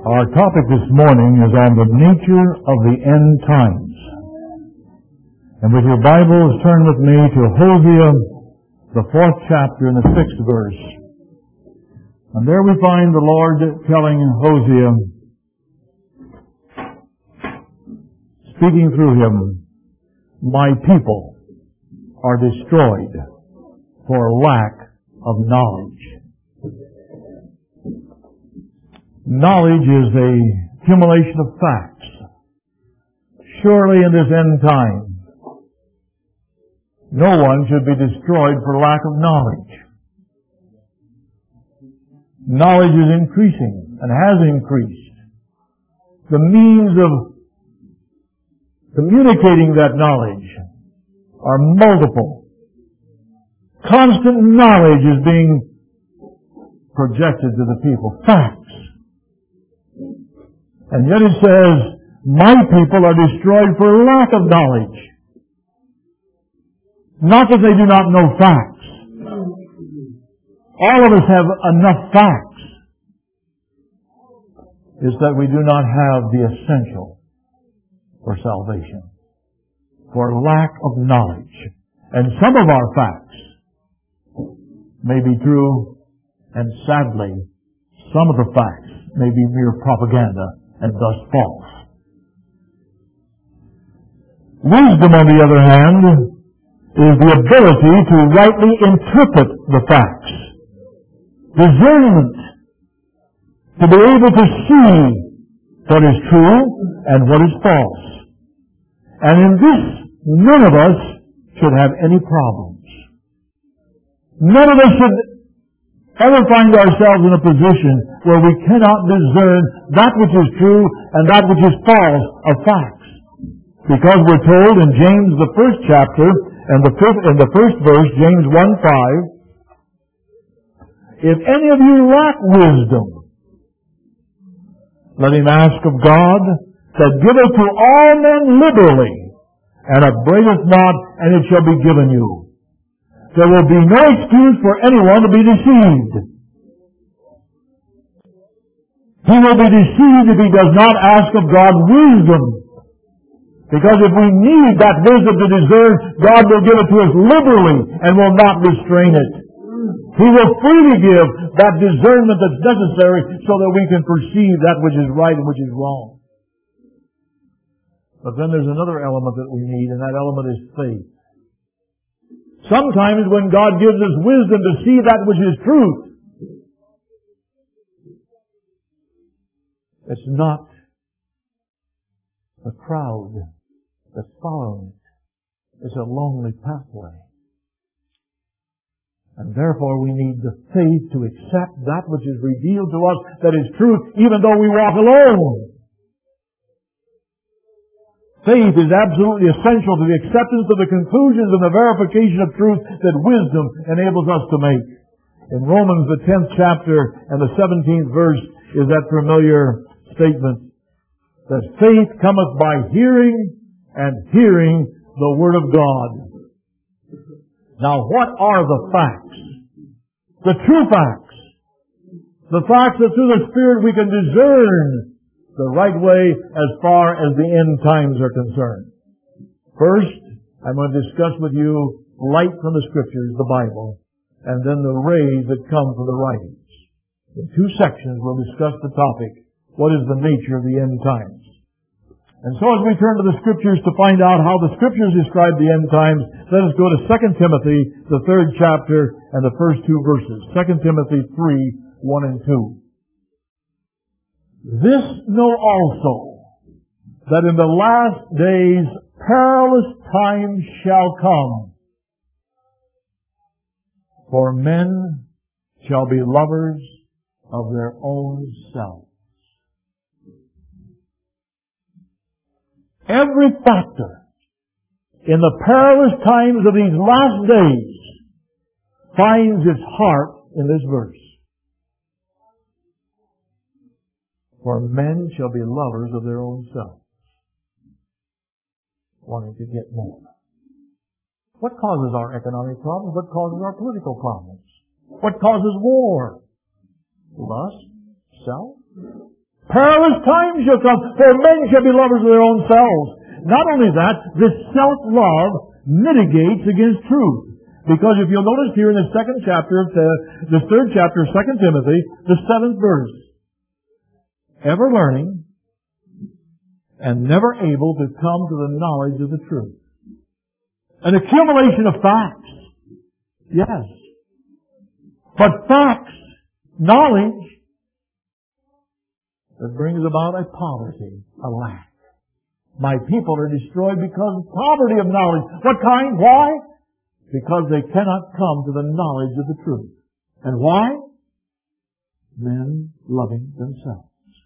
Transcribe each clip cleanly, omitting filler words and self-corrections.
Our topic this morning is on the nature of the end times. And with your Bibles, turn with me to Hosea, the 4th chapter and the 6th verse. And there we find the Lord telling Hosea, speaking through him, "My people are destroyed for lack of knowledge." Knowledge is a accumulation of facts. Surely in this end time, no one should be destroyed for lack of knowledge. Knowledge is increasing and has increased. The means of communicating that knowledge are multiple. Constant knowledge is being projected to the people. Facts. And yet it says, "My people are destroyed for lack of knowledge." Not that they do not know facts. All of us have enough facts. It's that we do not have the essential for salvation. For lack of knowledge. And some of our facts may be true, and sadly, some of the facts may be mere propaganda and thus false. Wisdom, on the other hand, is the ability to rightly interpret the facts. Discernment, to be able to see what is true and what is false. And in this, none of us should have any problems. None of us should ever find ourselves in a position where we cannot discern that which is true and that which is false of facts. Because we're told in James, the 1st chapter, and in the 1st verse, James 1:5, "If any of you lack wisdom, let him ask of God, that giveth to all men liberally, and upbraideth not, and it shall be given you." There will be no excuse for anyone to be deceived. He will be deceived if he does not ask of God wisdom. Because if we need that wisdom to discern, God will give it to us liberally and will not restrain it. He will freely give that discernment that's necessary so that we can perceive that which is right and which is wrong. But then there's another element that we need, and that element is faith. Sometimes when God gives us wisdom to see that which is truth, it's not the crowd that's following it. It's a lonely pathway. And therefore we need the faith to accept that which is revealed to us that is truth, even though we walk alone. Faith is absolutely essential to the acceptance of the conclusions and the verification of truth that wisdom enables us to make. In Romans, the 10th chapter and the 17th verse is that familiar statement that faith cometh by hearing, and hearing the Word of God. Now, what are the facts? The true facts. The facts that through the Spirit we can discern the right way as far as the end times are concerned. First, I'm going to discuss with you light from the Scriptures, the Bible, and then the rays that come from the writings. In 2 sections, we'll discuss the topic, what is the nature of the end times? And so as we turn to the Scriptures to find out how the Scriptures describe the end times, let us go to 2 Timothy, the 3rd chapter, and the first 2 verses. 2 Timothy 3, 1 and 2. "This know also, that in the last days perilous times shall come. For men shall be lovers of their own selves." Every factor in the perilous times of these last days finds its heart in this verse. For men shall be lovers of their own selves, wanting to get more. What causes our economic problems? What causes our political problems? What causes war? Lust, self, Perilous times shall come, for men shall be lovers of their own selves. Not only that, this self-love mitigates against truth. Because if you'll notice here in the third chapter of 2 Timothy, the 7th verse, ever learning and never able to come to the knowledge of the truth. An accumulation of facts. Yes. But facts, knowledge, that brings about a poverty, a lack. My people are destroyed because of poverty of knowledge. What kind? Why? Because they cannot come to the knowledge of the truth. And why? Men loving themselves.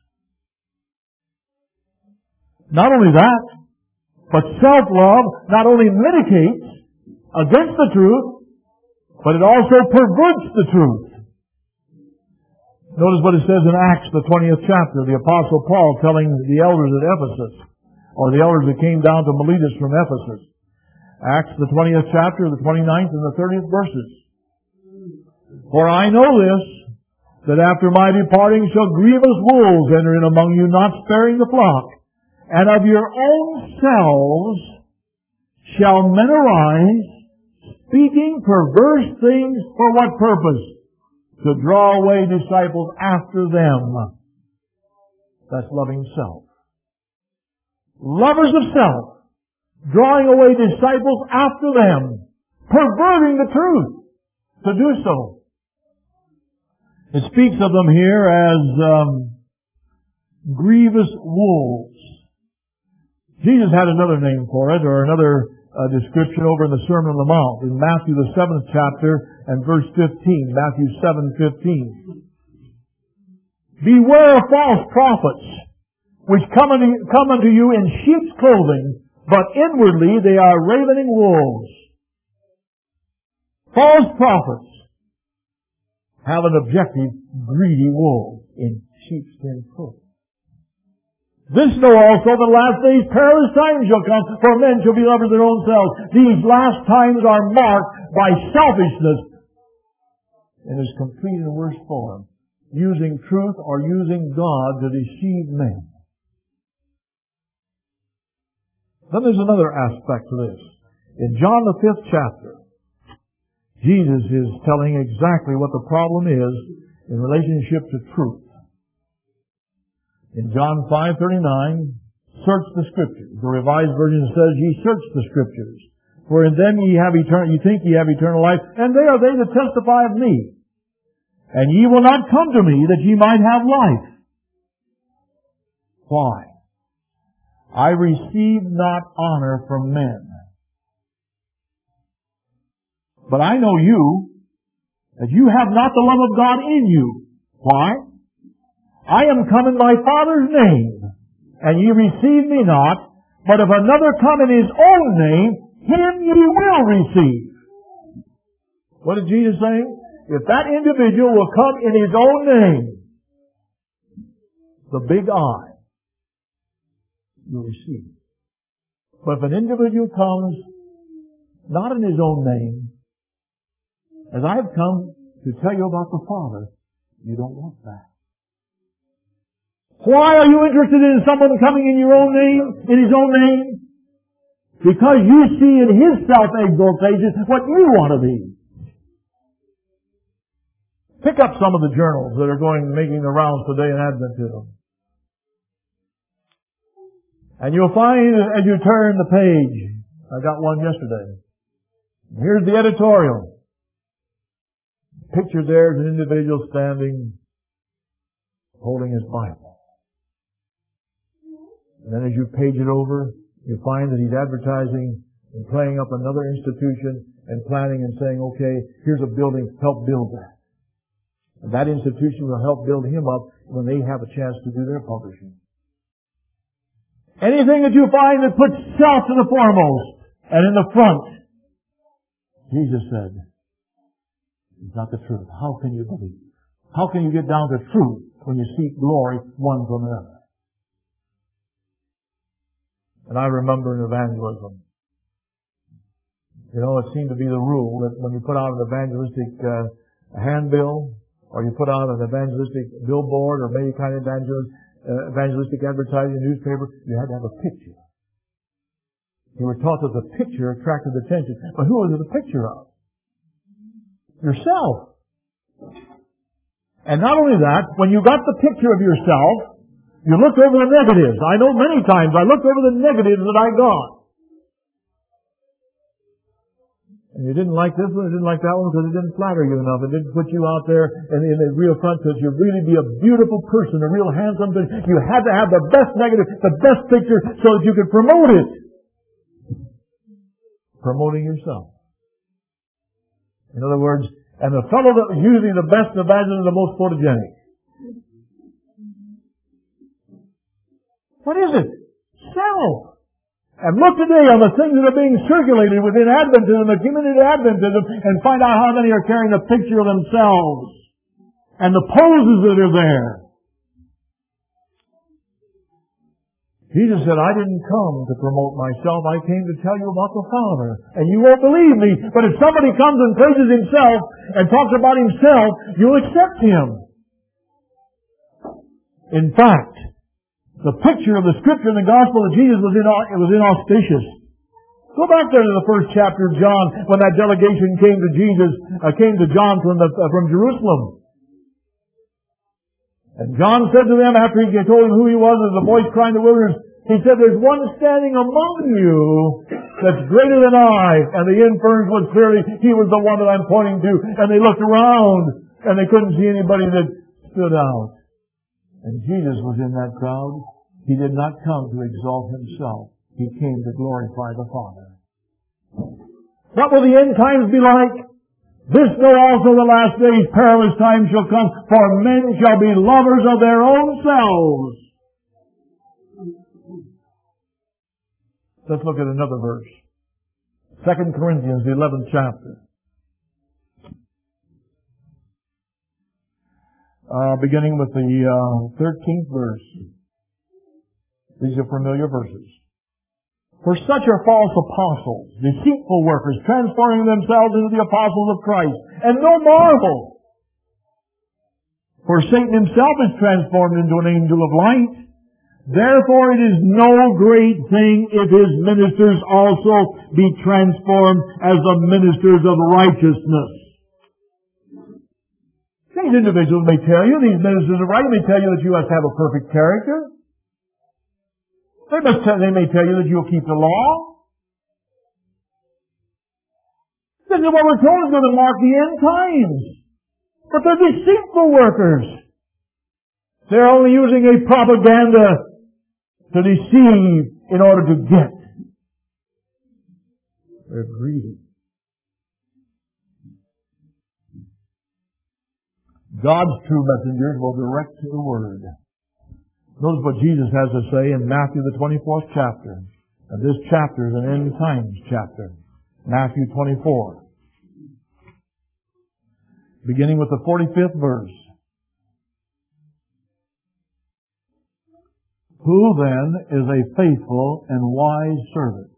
Not only that, but self-love not only mitigates against the truth, but it also perverts the truth. Notice what it says in Acts, the 20th chapter, the Apostle Paul telling the elders at Ephesus, or the elders that came down to Miletus from Ephesus. Acts, the 20th chapter, the 29th and the 30th verses. For I know this, that after my departing shall grievous wolves enter in among you, not sparing the flock. And of your own selves shall men arise, speaking perverse things for what purpose? To draw away disciples after them. That's loving self. Lovers of self, drawing away disciples after them, perverting the truth to do so. It speaks of them here as grievous wolves. Jesus had another name for it, or another description over in the Sermon on the Mount, in Matthew the 7th chapter and verse 15, Matthew 7:15. Beware of false prophets, which come unto you in sheep's clothing, but inwardly they are ravening wolves. False prophets have an objective, greedy wolf in sheepskin clothing. This know also the last days perilous times shall come, for men shall be lovers of their own selves. These last times are marked by selfishness in its complete and worst form, using truth or using God to deceive men. Then there's another aspect to this. In John the 5th chapter, Jesus is telling exactly what the problem is in relationship to truth. In John 5:39, search the Scriptures. The Revised Version says, ye search the Scriptures, for in them ye think ye have eternal life, and they are they that testify of me. And ye will not come to me that ye might have life. Why? I receive not honor from men. But I know you, that you have not the love of God in you. Why? I am come in my Father's name, and ye receive me not, but if another come in his own name, him ye will receive. What did Jesus say? If that individual will come in his own name, the big I, you'll receive. But if an individual comes not in his own name, as I have come to tell you about the Father, you don't want that. Why are you interested in someone coming in your own name, in his own name? Because you see in his self-exaltation what you want to be. Pick up some of the journals that are making the rounds today in Adventism. And you'll find as you turn the page, I got one yesterday. Here's the editorial. Pictured there is an individual standing, holding his Bible. And then as you page it over, you find that he's advertising and playing up another institution and planning and saying, okay, here's a building, help build that. And that institution will help build him up when they have a chance to do their publishing. Anything that you find that puts self to the foremost and in the front, Jesus said, it's not the truth. How can you believe? How can you get down to truth when you seek glory one from another? And I remember in evangelism, it seemed to be the rule that when you put out an evangelistic handbill, or you put out an evangelistic billboard, or maybe kind of evangelism, evangelistic advertising, newspaper, you had to have a picture. You were taught that the picture attracted attention. But who was it a picture of? Yourself. And not only that, when you got the picture of yourself, you looked over the negatives. I know many times I looked over the negatives that I got. And you didn't like this one, you didn't like that one because it didn't flatter you enough. It didn't put you out there in the real front so that you'd really be a beautiful person, a real handsome thing. You had to have the best negative, the best picture so that you could promote it. Promoting yourself. In other words, and the fellow that was using the best evangelist is the most photogenic. What is it? Self. And look today on the things that are being circulated within Adventism, the community of Adventism, and find out how many are carrying a picture of themselves and the poses that are there. Jesus said, I didn't come to promote myself. I came to tell you about the Father. And you won't believe me, but if somebody comes and praises himself and talks about himself, you'll accept him. In fact, the picture of the Scripture in the Gospel of Jesus was inauspicious. Go back there to the first chapter of John when that delegation came to John from Jerusalem. And John said to them after he told them who he was, as a voice crying in the wilderness, he said, there's one standing among you that's greater than I. And the inference was clearly, he was the one that I'm pointing to. And they looked around and they couldn't see anybody that stood out. And Jesus was in that crowd. He did not come to exalt himself. He came to glorify the Father. What will the end times be like? This know also the last days, perilous times shall come, for men shall be lovers of their own selves. Let's look at another verse. 2 Corinthians, the 11th chapter. Beginning with the 13th verse. These are familiar verses. For such are false apostles, deceitful workers, transforming themselves into the apostles of Christ. And no marvel. For Satan himself is transformed into an angel of light. Therefore it is no great thing if his ministers also be transformed as the ministers of righteousness. These individuals may tell you, these ministers of righteousness may tell you that you must have a perfect character. They may tell you that you'll keep the law. This is what we're told is going to mark the end times. But they're deceitful workers. They're only using a propaganda to deceive in order to get. They're greedy. God's true messengers will direct the Word. Notice what Jesus has to say in Matthew the 24th chapter. And this chapter is an end times chapter. Matthew 24. Beginning with the 45th verse. Who then is a faithful and wise servant,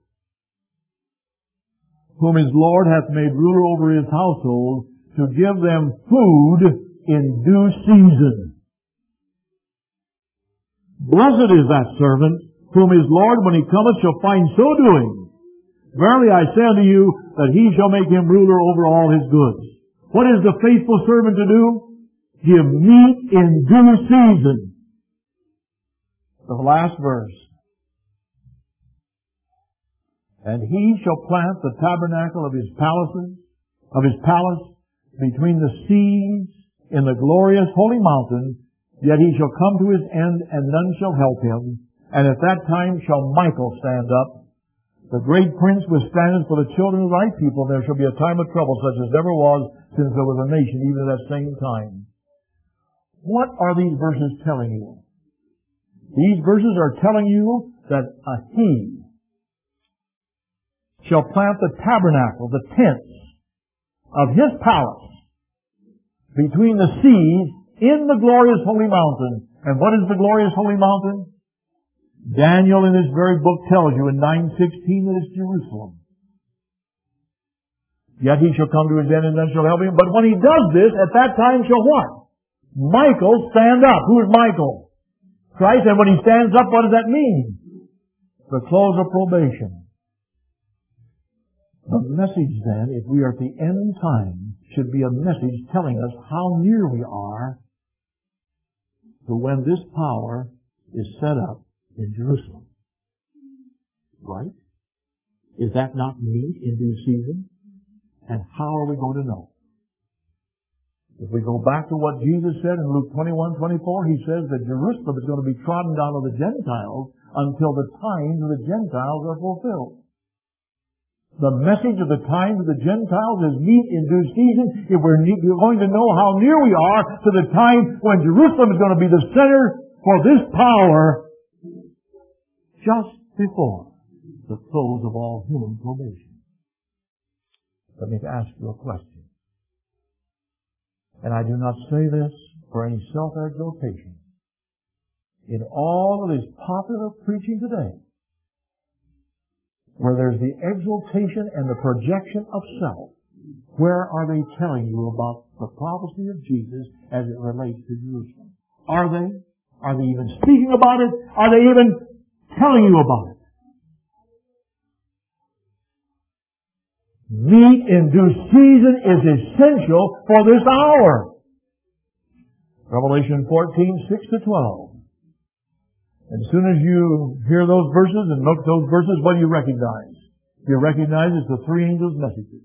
whom his Lord hath made ruler over his household, to give them food in due season? Blessed is that servant, whom his Lord, when he cometh, shall find so doing. Verily I say unto you, that he shall make him ruler over all his goods. What is the faithful servant to do? Give meat in due season. The last verse. And he shall plant the tabernacle of his palace, between the seas in the glorious holy mountain, yet he shall come to his end, and none shall help him. And at that time shall Michael stand up, the great prince withstandeth for the children of thy people. There shall be a time of trouble such as never was since there was a nation, even at that same time. What are these verses telling you? These verses are telling you that he shall plant the tabernacle, the tents of his palace between the seas in the glorious holy mountain. And what is the glorious holy mountain? Daniel in his very book tells you in 9:16 that it's Jerusalem. Yet he shall come to his end, and none shall help him. But when he does this, at that time shall what? Michael stand up. Who is Michael? Christ, and when He stands up, what does that mean? The close of probation. The message then, if we are at the end time, should be a message telling us how near we are to when this power is set up in Jerusalem. Right? Is that not meet in due season? And how are we going to know? If we go back to what Jesus said in Luke 21:24, He says that Jerusalem is going to be trodden down of the Gentiles until the times of the Gentiles are fulfilled. The message of the times of the Gentiles is meet in due season if we're going to know how near we are to the time when Jerusalem is going to be the center for this power just before the close of all human probation. Let me ask you a question. And I do not say this for any self-exaltation. In all of this popular preaching today, where there's the exaltation and the projection of self, where are they telling you about the prophecy of Jesus as it relates to Jerusalem? Are they? Are they even speaking about it? Are they even telling you about it? Meat in due season is essential for this hour. Revelation 14:6-12. As soon as you hear those verses and look at those verses, what do you recognize? You recognize it's the three angels' messages.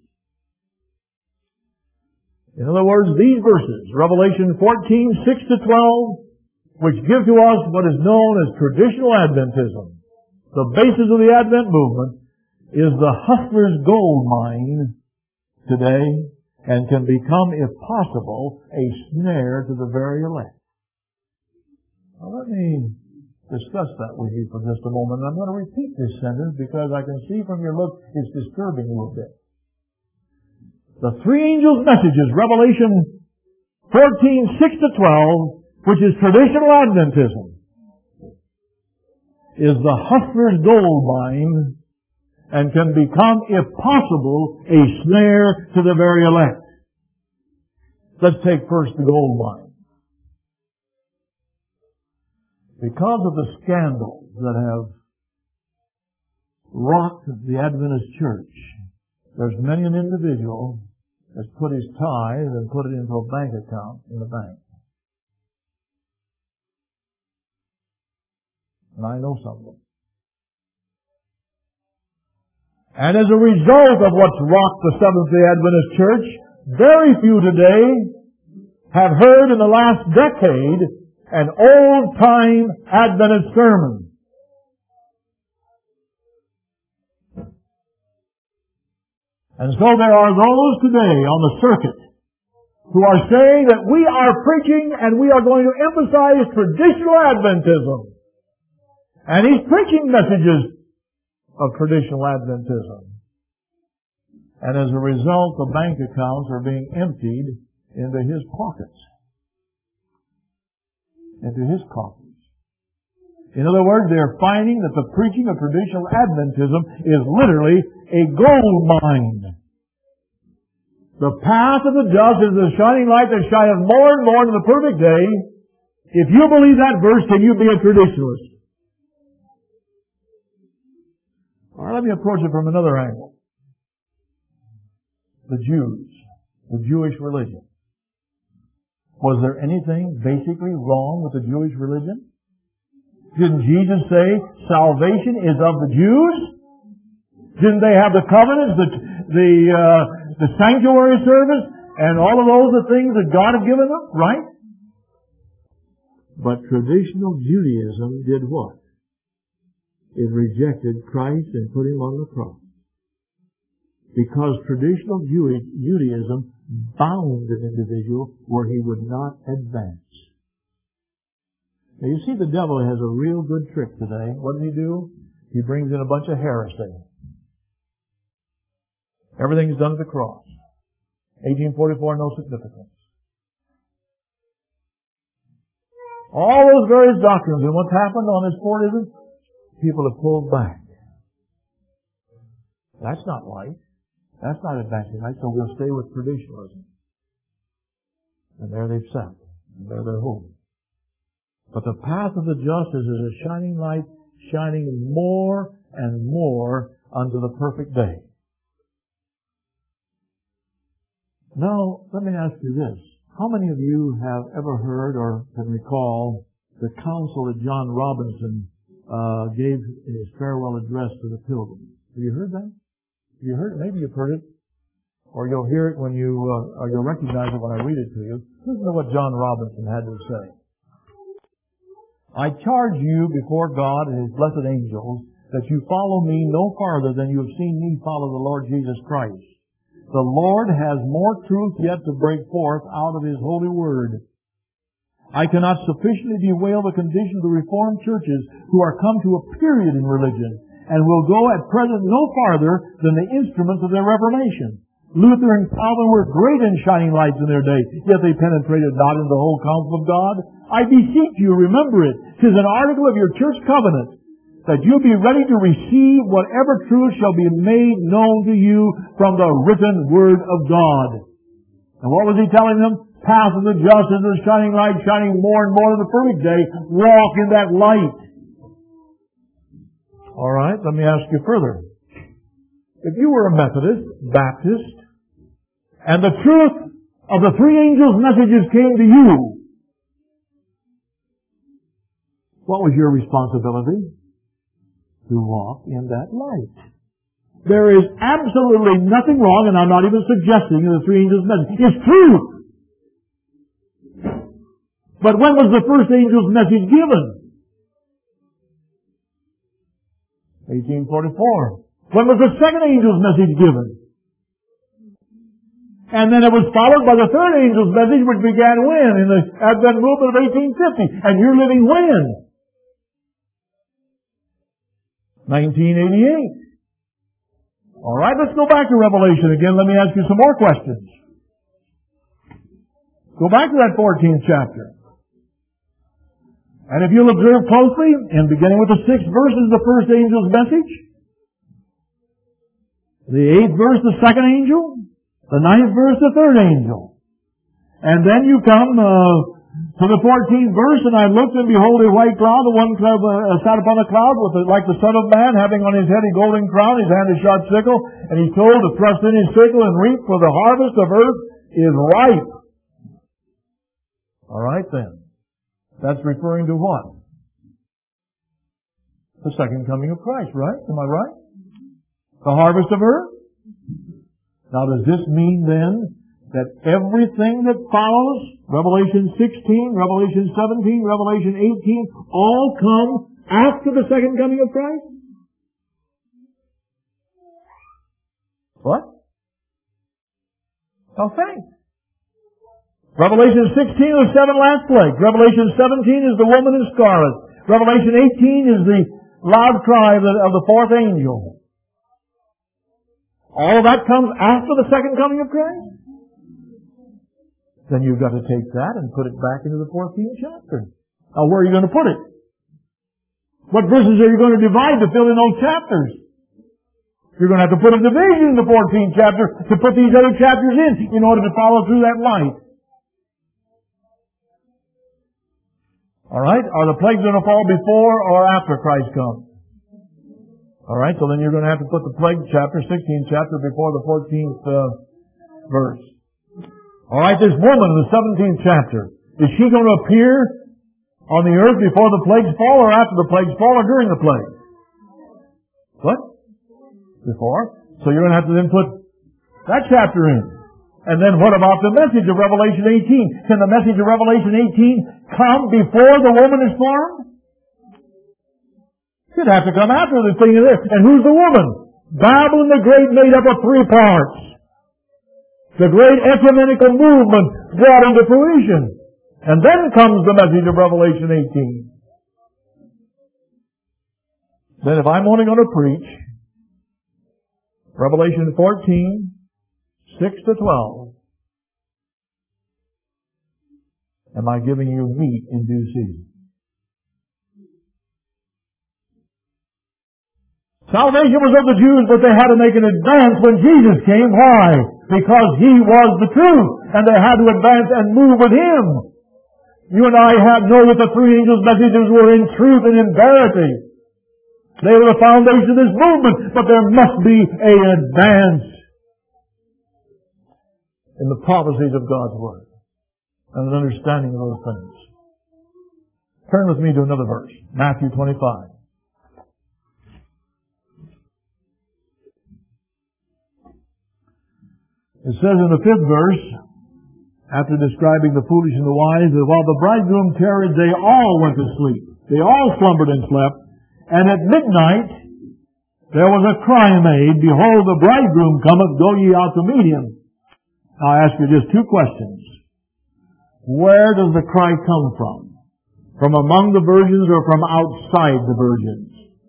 In other words, these verses, Revelation 14:6-12, which give to us what is known as traditional Adventism, the basis of the Advent movement, is the hustler's gold mine today and can become, if possible, a snare to the very elect. Now let me discuss that with you for just a moment. I'm going to repeat this sentence because I can see from your look it's disturbing you a bit. The three angels' messages, Revelation 14:6-12, which is traditional Adventism, is the hustler's gold mine and can become, if possible, a snare to the very elect. Let's take first the gold mine. Because of the scandals that have rocked the Adventist church, there's many an individual that's put his tithe and put it into a bank account in the bank. And I know some of them. And as a result of what's rocked the Seventh-day Adventist church, very few today have heard in the last decade an old-time Adventist sermon. And so there are those today on the circuit who are saying that we are preaching and we are going to emphasize traditional Adventism. And he's preaching messages of traditional Adventism. And as a result, the bank accounts are being emptied into his pockets, into his coffers. In other words, they're finding that the preaching of traditional Adventism is literally a gold mine. The path of the just is the shining light that shineth more and more to the perfect day. If you believe that verse, can you be a traditionalist? All right, let me approach it from another angle. The Jews, the Jewish religion. Was there anything basically wrong with the Jewish religion? Didn't Jesus say salvation is of the Jews? Didn't they have the covenants, the sanctuary service, and all of those are things that God had given them, right? But traditional Judaism did what? It rejected Christ and put Him on the cross. Because traditional Judaism bound an individual where he would not advance. Now you see, the devil has a real good trick today. What does he do? He brings in a bunch of heresy. Everything's done at the cross. 1844, no significance. All those various doctrines, and what's happened on this Fordism? People have pulled back. That's not right. That's not advancing right, so we'll stay with traditionalism. And there they've sat. And there they're holding. But the path of the just is as a shining light, shining more and more unto the perfect day. Now, let me ask you this. How many of you have ever heard or can recall the counsel that John Robinson gave in his farewell address to the pilgrims? Have you heard that? Have you heard it? Maybe you've heard it. Or you'll hear it when or you'll recognize it when I read it to you. Listen to what John Robinson had to say. I charge you before God and His blessed angels that you follow me no farther than you have seen me follow the Lord Jesus Christ. The Lord has more truth yet to break forth out of His holy word. I cannot sufficiently bewail the condition of the Reformed churches who are come to a period in religion and will go at present no farther than the instruments of their reformation. Luther and Calvin were great and shining lights in their day, yet they penetrated not into the whole counsel of God. I beseech you, remember it. 'Tis an article of your church covenant, that you be ready to receive whatever truth shall be made known to you from the written word of God. And what was he telling them? Path of the just is a shining light, shining more and more in the perfect day. Walk in that light. All right, let me ask you further. If you were a Methodist, Baptist, and the truth of the three angels' messages came to you, what was your responsibility? To walk in that light. There is absolutely nothing wrong, and I'm not even suggesting the three angels' message. It's truth. But when was the first angel's message given? 1844. When was the second angel's message given? And then it was followed by the third angel's message, which began when? In the Advent movement of 1850. And you're living when? 1988. All right, let's go back to Revelation again. Let me ask you some more questions. Go back to that 14th chapter. And if you'll observe closely, in beginning with the 6th verse is the first angel's message. The 8th verse, the second angel. The 9th verse, the third angel. And then you come to the 14th verse, and I looked, and behold, a white cloud. The one cloud sat upon a cloud, like the Son of Man, having on his head a golden crown, his hand a sharp sickle, and he's told to thrust in his sickle and reap, for the harvest of earth is ripe. All right, then. That's referring to what? The second coming of Christ, right? Am I right? The harvest of earth? Now, does this mean then that everything that follows, Revelation 16, Revelation 17, Revelation 18, all come after the second coming of Christ? What? Oh, thanks. Revelation 16 is the 7 last plagues. Revelation 17 is the woman in scarlet. Revelation 18 is the loud cry of the fourth angel. All of that comes after the second coming of Christ? Then you've got to take that and put it back into the 14th chapter. Now, where are you going to put it? What verses are you going to divide to fill in those chapters? You're going to have to put a division in the 14th chapter to put these other chapters in order to follow through that light. All right? Are the plagues going to fall before or after Christ comes? All right, so then you're going to have to put the plague chapter, 16th chapter, before the 14th verse. All right, this woman in the 17th chapter, is she going to appear on the earth before the plagues fall, or after the plagues fall, or during the plagues? What? Before. So you're going to have to then put that chapter in. And then what about the message of Revelation 18? Can the message of Revelation 18 come before the woman is formed? It'd have to come after the thing of this. And who's the woman? Babylon the Great, made up of 3 parts. The great ecumenical movement brought into fruition. And then comes the message of Revelation 18. Then if I'm only going to preach Revelation 14, 6 to 12, am I giving you meat in due season? Salvation was of the Jews, but they had to make an advance when Jesus came. Why? Because He was the truth, and they had to advance and move with Him. You and I know that the three angels' messages were in truth and in verity. They were the foundation of this movement, but there must be an advance in the prophecies of God's Word and an understanding of those things. Turn with me to another verse, Matthew 25. It says in the 5th verse, after describing the foolish and the wise, that while the bridegroom tarried, they all went to sleep. They all slumbered and slept. And at midnight there was a cry made, Behold, the bridegroom cometh, go ye out to meet him. I'll ask you just two questions. Where does the cry come from? From among the virgins or from outside the virgins?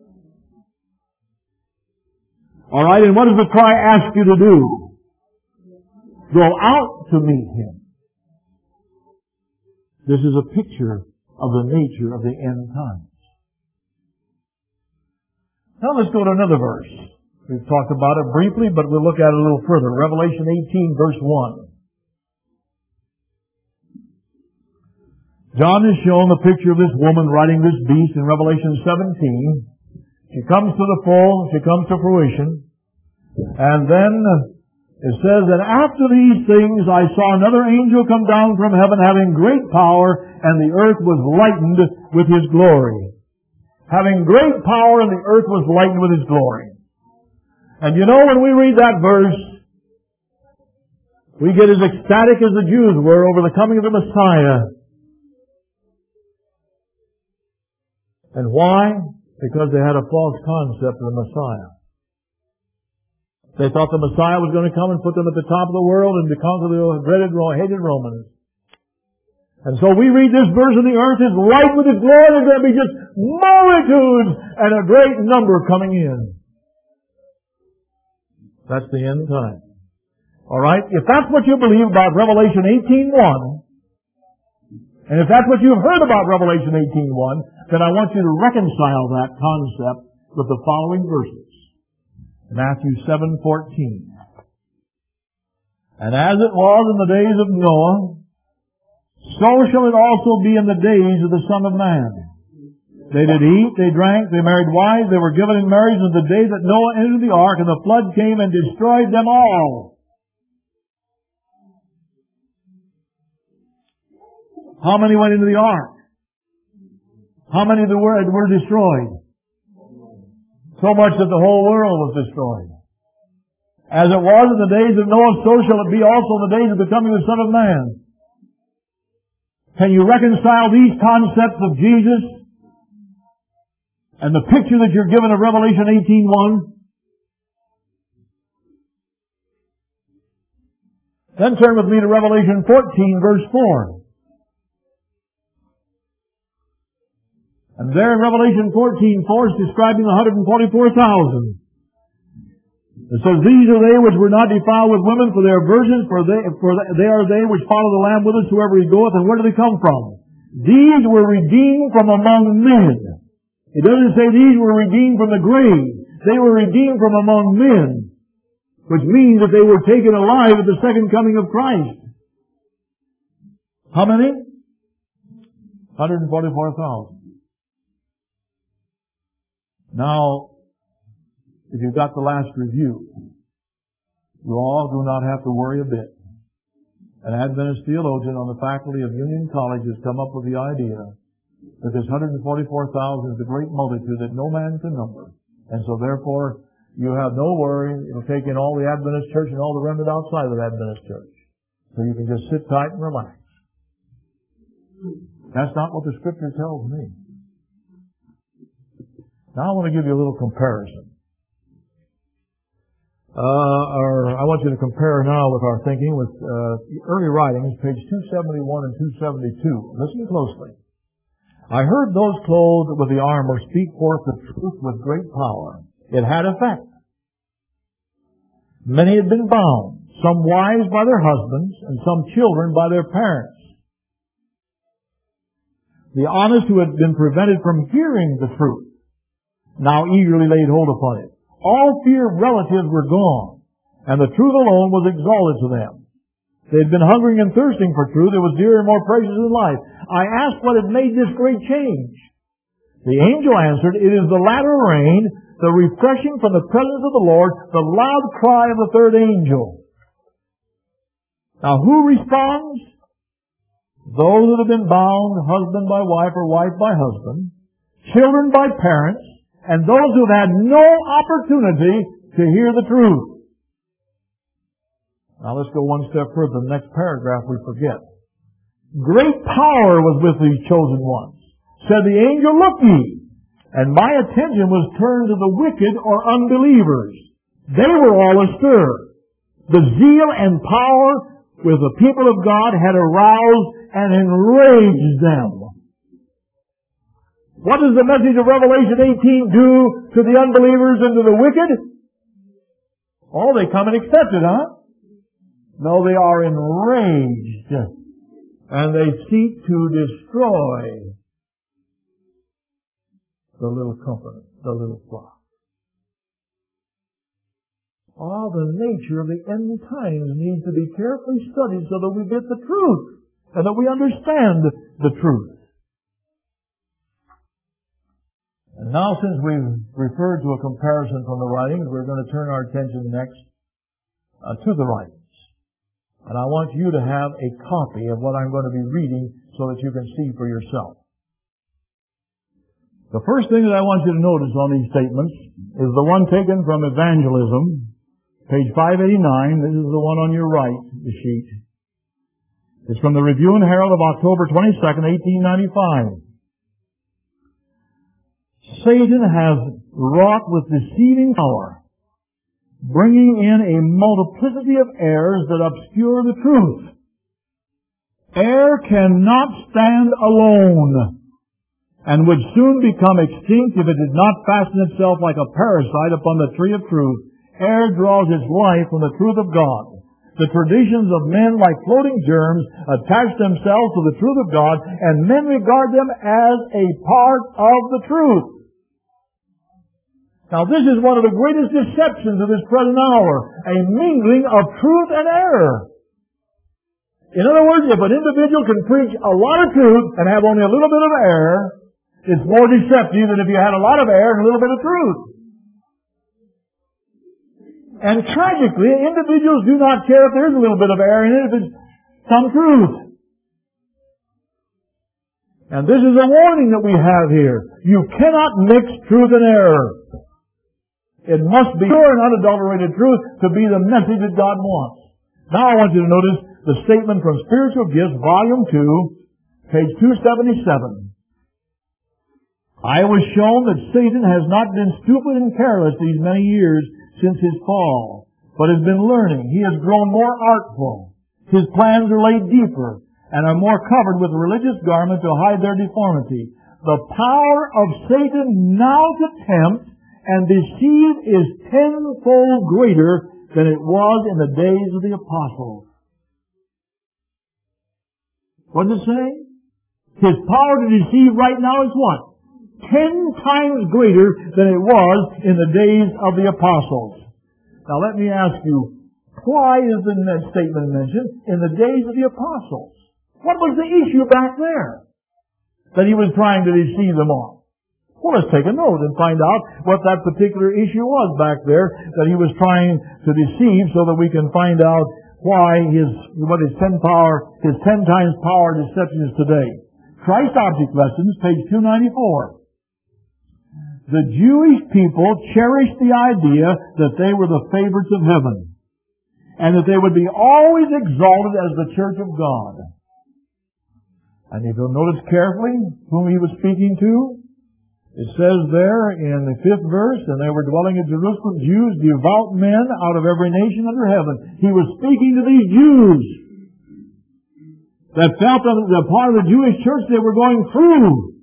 All right, and what does the cry ask you to do? Go out to meet him. This is a picture of the nature of the end times. Now let's go to another verse. We've talked about it briefly, but we'll look at it a little further. Revelation 18, verse 1. John is shown the picture of this woman riding this beast in Revelation 17. She comes to the full, she comes to fruition. And then it says that after these things I saw another angel come down from heaven having great power, and the earth was lightened with his glory. Having great power, and the earth was lightened with his glory. And you know, when we read that verse, we get as ecstatic as the Jews were over the coming of the Messiah. And why? Because they had a false concept of the Messiah. They thought the Messiah was going to come and put them at the top of the world and to conquer the dreaded, hated Romans. And so we read this verse, and the earth is light with His glory. There's going to be just multitudes and a great number coming in. That's the end time. All right? If that's what you believe about Revelation 18:1, and if that's what you've heard about Revelation 18:1, then I want you to reconcile that concept with the following verses. Matthew 7:14. And as it was in the days of Noah, so shall it also be in the days of the Son of Man. They did eat, they drank, they married wives, they were given in marriage on the day that Noah entered the ark, and the flood came and destroyed them all. How many went into the ark? How many were destroyed? So much that the whole world was destroyed. As it was in the days of Noah, so shall it be also in the days of the coming of the Son of Man. Can you reconcile these concepts of Jesus and the picture that you're given of Revelation 18:1? Then turn with me to Revelation 14, verse 4. And there in Revelation 14:4 is describing the 144,000. It says, These are they which were not defiled with women, for they are virgins, for they are they which follow the Lamb whithersoever he goeth. And where do they come from? These were redeemed from among men. It doesn't say these were redeemed from the grave. They were redeemed from among men, which means that they were taken alive at the second coming of Christ. How many? 144,000. Now, if you've got the last review, you all do not have to worry a bit. An Adventist theologian on the faculty of Union College has come up with the idea that this 144,000 is a great multitude that no man can number. And so therefore, you have no worry. It'll take in all the Adventist church and all the remnant outside of the Adventist church. So you can just sit tight and relax. That's not what the Scripture tells me. Now I want to give you a little comparison. I want you to compare now with our thinking with early writings, page 271 and 272. Listen closely. I heard those clothed with the armor speak forth the truth with great power. It had effect. Many had been bound, some wives by their husbands, and some children by their parents. The honest who had been prevented from hearing the truth now eagerly laid hold upon it. All fear of relatives were gone, and the truth alone was exalted to them. They had been hungering and thirsting for truth. It was dearer and more precious than life. I asked what had made this great change. The angel answered, it is the latter rain, the refreshing from the presence of the Lord, the loud cry of the third angel. Now who responds? Those that have been bound, husband by wife or wife by husband, children by parents, and those who have had no opportunity to hear the truth. Now let's go one step further. The next paragraph we forget. Great power was with these chosen ones. Said the angel, look ye. And my attention was turned to the wicked or unbelievers. They were all astir. The zeal and power with the people of God had aroused and enraged them. What does the message of Revelation 18 do to the unbelievers and to the wicked? Oh, they come and accept it, huh? No, they are enraged. And they seek to destroy the little company, the little flock. Oh, the nature of the end times needs to be carefully studied so that we get the truth and that we understand the truth. And now, since we've referred to a comparison from the writings, we're going to turn our attention next to the writings. And I want you to have a copy of what I'm going to be reading so that you can see for yourself. The first thing that I want you to notice on these statements is the one taken from Evangelism, page 589. This is the one on your right, the sheet. It's from the Review and Herald of October 22nd, 1895. Satan has wrought with deceiving power, bringing in a multiplicity of errors that obscure the truth. Error cannot stand alone, and would soon become extinct if it did not fasten itself like a parasite upon the tree of truth. Error draws its life from the truth of God. The traditions of men, like floating germs, attach themselves to the truth of God, and men regard them as a part of the truth. Now, this is one of the greatest deceptions of this present hour, a mingling of truth and error. In other words, if an individual can preach a lot of truth and have only a little bit of error, it's more deceptive than if you had a lot of error and a little bit of truth. And tragically, individuals do not care if there's a little bit of error in it, if it's some truth. And this is a warning that we have here. You cannot mix truth and error. It must be pure and unadulterated truth to be the message that God wants. Now I want you to notice the statement from Spiritual Gifts, Volume 2, page 277. I was shown that Satan has not been stupid and careless these many years since his fall, but has been learning. He has grown more artful. His plans are laid deeper and are more covered with religious garment to hide their deformity. The power of Satan now to tempt and deceive is tenfold greater than it was in the days of the apostles. What does it say? His power to deceive right now is what? 10 times greater than it was in the days of the apostles. Now let me ask you, why is the statement mentioned in the days of the apostles? What was the issue back there that he was trying to deceive them on? Well, let's take a note and find out what that particular issue was back there that he was trying to deceive, so that we can find out why his 10 times power deception is today. Christ Object Lessons, page 294. The Jewish people cherished the idea that they were the favorites of heaven, and that they would be always exalted as the church of God. And if you'll notice carefully whom he was speaking to, it says there in the 5th verse, and they were dwelling in Jerusalem, Jews, devout men out of every nation under heaven. He was speaking to these Jews that felt that the part of the Jewish church they were going through.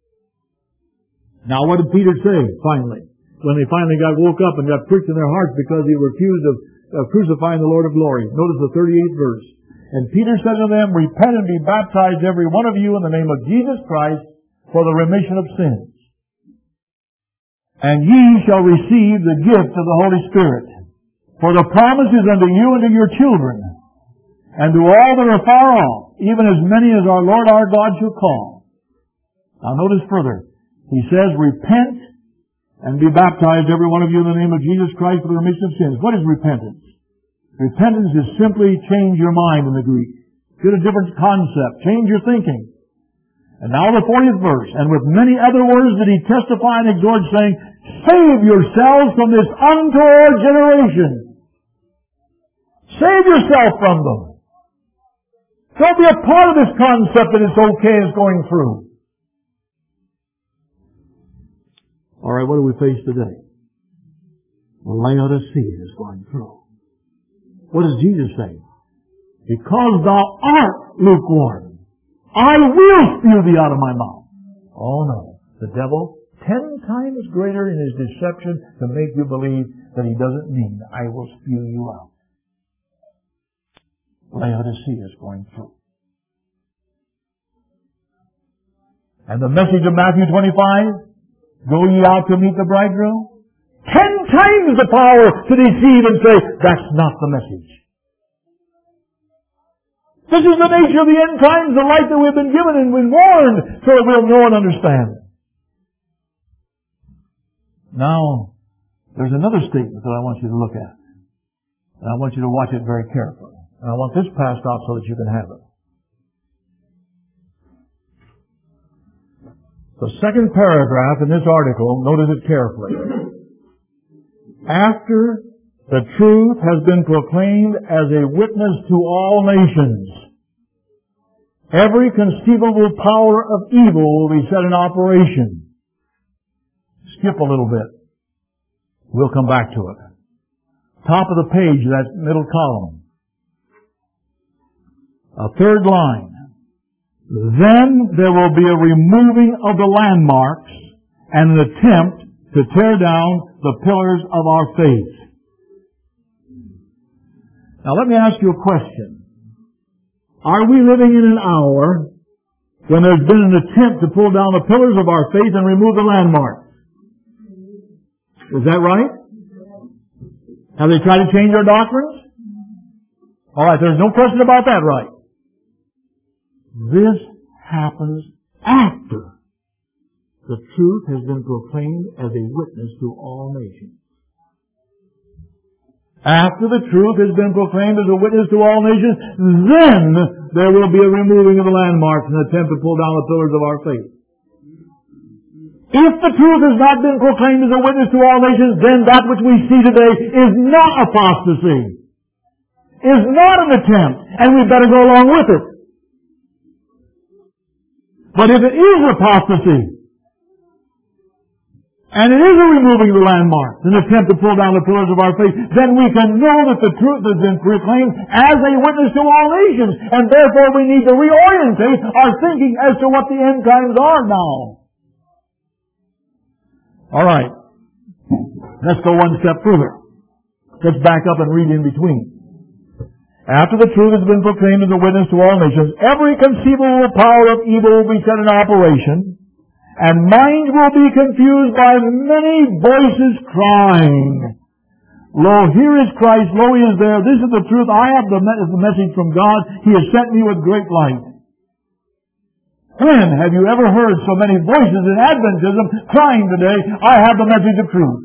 Now what did Peter say, finally? When they finally woke up and got pricked in their hearts because they were accused of crucifying the Lord of glory. Notice the 38th verse. And Peter said to them, repent and be baptized every one of you in the name of Jesus Christ for the remission of sins. And ye shall receive the gift of the Holy Spirit. For the promise is unto you and to your children, and to all that are far off, even as many as our Lord our God shall call. Now notice further. He says, repent and be baptized, every one of you, in the name of Jesus Christ for the remission of sins. What is repentance? Repentance is simply change your mind in the Greek. Get a different concept. Change your thinking. And now the 40th verse. And with many other words did he testify and exhort, saying, save yourselves from this untoward generation. Save yourself from them. Don't be a part of this concept that it's okay as going through. All right, what do we face today? Laodicea is going through. What does Jesus say? Because thou art lukewarm, I will spew thee out of my mouth. Oh no. The devil, 10 times greater in his deception to make you believe that he doesn't mean, I will spew you out. Laodicea is going through. And the message of Matthew 25, go ye out to meet the bridegroom? 10 times the power to deceive and say, that's not the message. This is the nature of the end times, the light that we've been given and been warned so that we'll know and understand. Now, there's another statement that I want you to look at. And I want you to watch it very carefully. And I want this passed out so that you can have it. The second paragraph in this article, notice it carefully. After the truth has been proclaimed as a witness to all nations, every conceivable power of evil will be set in operation. Skip a little bit. We'll come back to it. Top of the page, that middle column. A third line. Then there will be a removing of the landmarks and an attempt to tear down the pillars of our faith. Now let me ask you a question. Are we living in an hour when there's been an attempt to pull down the pillars of our faith and remove the landmarks? Is that right? Have they tried to change our doctrines? All right, there's no question about that, right? This happens after the truth has been proclaimed as a witness to all nations. After the truth has been proclaimed as a witness to all nations, then there will be a removing of the landmarks and an attempt to pull down the pillars of our faith. If the truth has not been proclaimed as a witness to all nations, then that which we see today is not apostasy, is not an attempt, and we better go along with it. But if it is apostasy, and it is a removing of the landmarks, an attempt to pull down the pillars of our faith, then we can know that the truth has been proclaimed as a witness to all nations, and therefore we need to reorientate our thinking as to what the end times are now. All right. Let's go one step further. Let's back up and read in between. After the truth has been proclaimed as a witness to all nations, every conceivable power of evil will be set in operation, and minds will be confused by many voices crying, Lo, here is Christ, lo, he is there, this is the truth, I have the message from God, he has sent me with great light. When have you ever heard so many voices in Adventism crying today, I have the message of truth?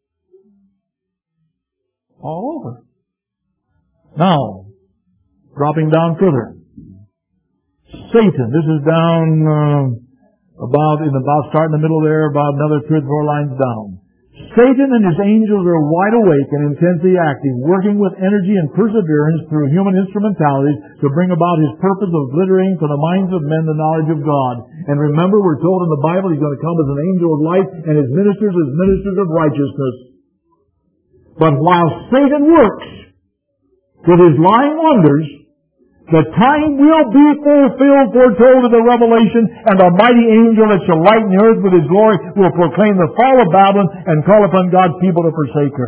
All over. Now, dropping down further. Satan, this is down starting in the middle there, about another 3 or 4 lines down. Satan and his angels are wide awake and intensely active, working with energy and perseverance through human instrumentalities to bring about his purpose of obliterating from the minds of men the knowledge of God. And remember, we're told in the Bible he's going to come as an angel of light and his ministers as ministers of righteousness. But while Satan works with his lying wonders, the time will be fulfilled, foretold in the Revelation, and the mighty angel that shall lighten the earth with his glory will proclaim the fall of Babylon and call upon God's people to forsake her.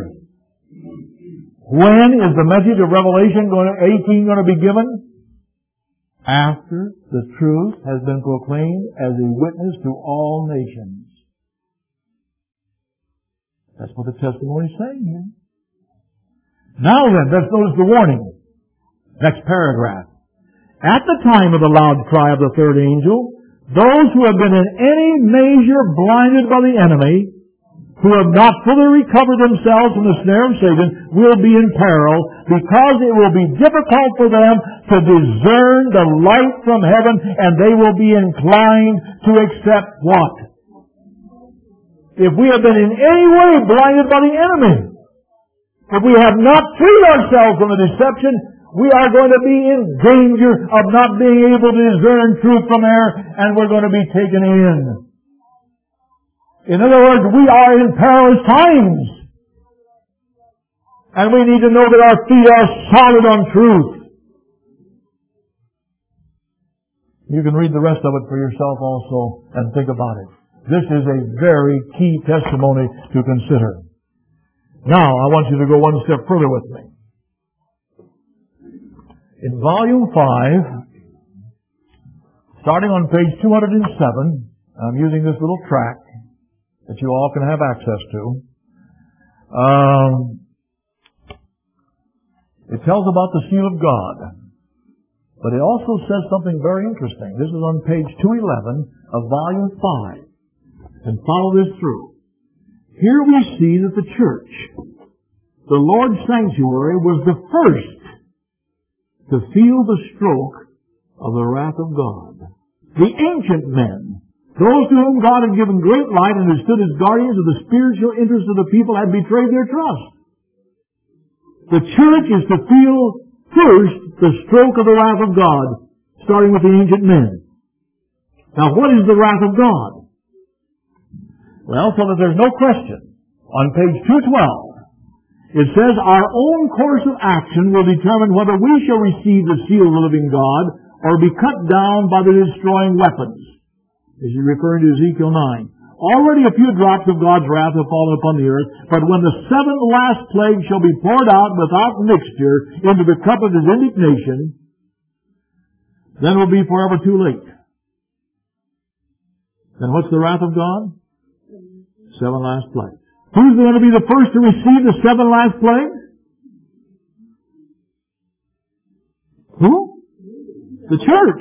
When is the message of Revelation 18 going to be given? After the truth has been proclaimed as a witness to all nations. That's what the testimony is saying here. Now then, let's notice the warning. Next paragraph. At the time of the loud cry of the third angel, those who have been in any measure blinded by the enemy, who have not fully recovered themselves from the snare of Satan, will be in peril, because it will be difficult for them to discern the light from heaven, and they will be inclined to accept what? If we have been in any way blinded by the enemy, if we have not freed ourselves from the deception, we are going to be in danger of not being able to discern truth from error, and we're going to be taken in. In other words, we are in perilous times. And we need to know that our feet are solid on truth. You can read the rest of it for yourself also and think about it. This is a very key testimony to consider. Now, I want you to go one step further with me. In Volume 5, starting on page 207, I'm using this little tract that you all can have access to. It tells about the seal of God. But it also says something very interesting. This is on page 211 of Volume 5. And follow this through. Here we see that the church, the Lord's sanctuary, was the first to feel the stroke of the wrath of God. The ancient men, those to whom God had given great light and who stood as guardians of the spiritual interests of the people, had betrayed their trust. The church is to feel first the stroke of the wrath of God, starting with the ancient men. Now, what is the wrath of God? Well, so that there's no question, on page 212, it says, our own course of action will determine whether we shall receive the seal of the living God or be cut down by the destroying weapons. This is referring to Ezekiel 9. Already a few drops of God's wrath have fallen upon the earth, but when the seventh last plague shall be poured out without mixture into the cup of his indignation, then it will be forever too late. Then what's the wrath of God? Seven last plagues. Who's going to be the first to receive the seven last plagues? Who? The church.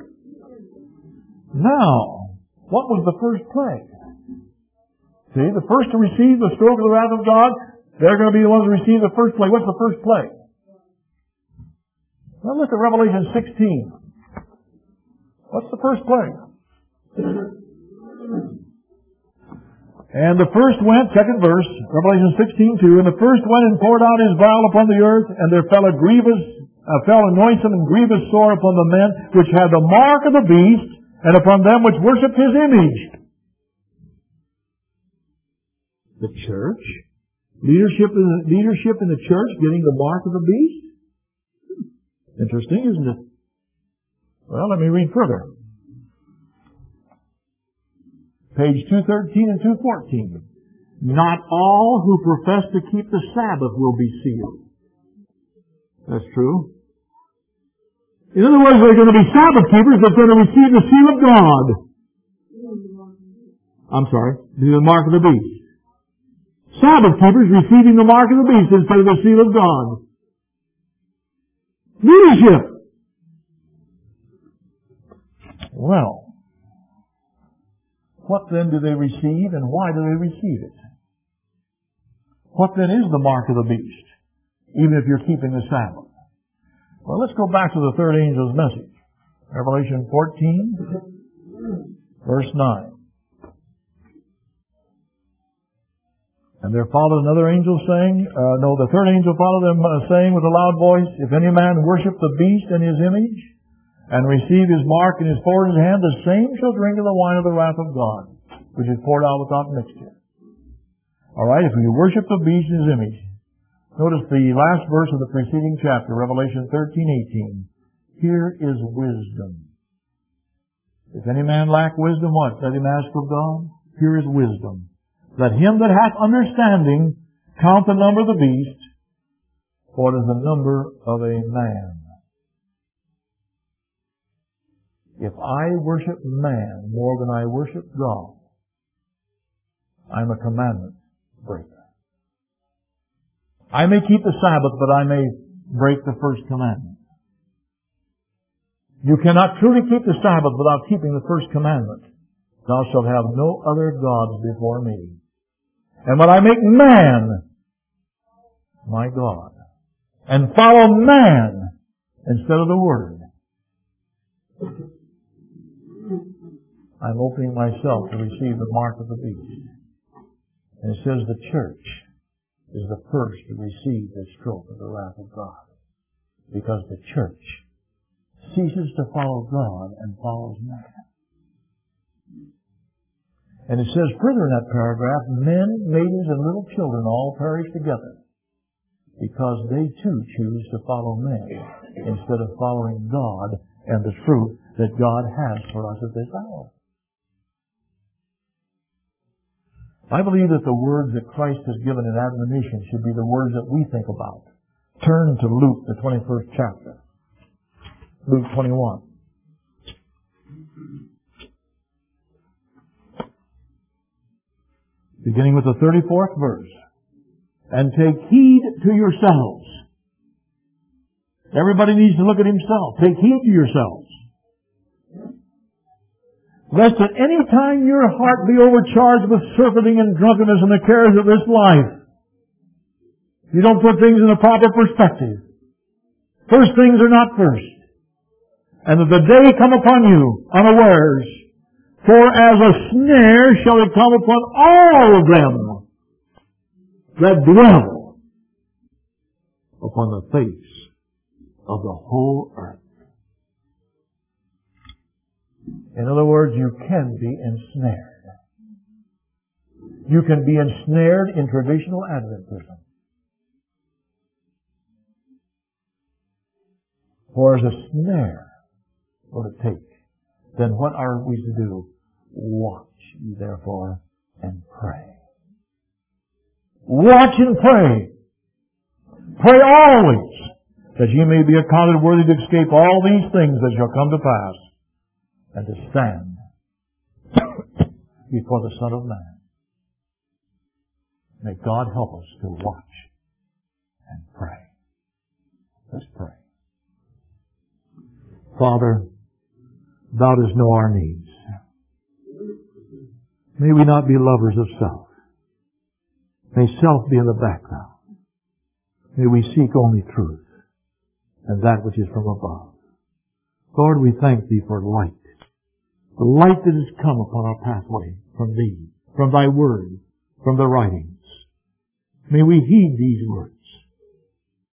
Now, what was the first plague? See, the first to receive the stroke of the wrath of God, they're going to be the ones to receive the first plague. What's the first plague? Well, look at Revelation 16. What's the first plague? And the first went, second verse, Revelation 16:2, and the first went and poured out his vial upon the earth, and there fell a noisome and grievous sore upon the men which had the mark of the beast, and upon them which worshipped his image. The church? Leadership in the church getting the mark of the beast? Interesting, isn't it? Well, let me read further. Page 213 and 214. Not all who profess to keep the Sabbath will be sealed. That's true. In other words, there are going to be Sabbath keepers that's going to receive the seal of God. I'm sorry, the mark of the beast. Sabbath keepers receiving the mark of the beast instead of the seal of God. Leadership. Well, what then do they receive, and why do they receive it? What then is the mark of the beast, even if you're keeping the Sabbath? Well, let's go back to the third angel's message. Revelation 14, verse 9. And there followed another angel saying, the third angel followed them saying with a loud voice, if any man worship the beast and his image, and receive his mark in his forehead and his hand, the same shall drink of the wine of the wrath of God, which is poured out without mixture. Alright, if you worship the beast and his image, notice the last verse of the preceding chapter, Revelation 13:18. Here is wisdom. If any man lack wisdom, what? Let him ask of God. Here is wisdom. Let him that hath understanding count the number of the beast, for it is the number of a man. If I worship man more than I worship God, I'm a commandment breaker. I may keep the Sabbath, but I may break the first commandment. You cannot truly keep the Sabbath without keeping the first commandment. Thou shalt have no other gods before me. And when I make man my God, and follow man instead of the Word, I'm opening myself to receive the mark of the beast. And it says the church is the first to receive the stroke of the wrath of God. Because the church ceases to follow God and follows man. And it says further in that paragraph, men, maidens, and little children all perish together because they too choose to follow men instead of following God and the truth that God has for us at this hour. I believe that the words that Christ has given in admonition should be the words that we think about. Turn to Luke, the 21st chapter. Luke 21. Beginning with the 34th verse. And take heed to yourselves. Everybody needs to look at himself. Take heed to yourselves. Lest at any time your heart be overcharged with surfeiting and drunkenness and the cares of this life. You don't put things in a proper perspective. First things are not first. And that the day come upon you unawares. For as a snare shall it come upon all of them that dwell upon the face of the whole earth. In other words, you can be ensnared. You can be ensnared in traditional Adventism. For as a snare will it take, then what are we to do? Watch ye therefore and pray. Watch and pray. Pray always, that ye may be accounted worthy to escape all these things that shall come to pass, and to stand before the Son of Man. May God help us to watch and pray. Let's pray. Father, Thou dost know our needs. May we not be lovers of self. May self be in the background. May we seek only truth and that which is from above. Lord, we thank Thee for light. The light that has come upon our pathway from Thee, from Thy Word, from the writings. May we heed these words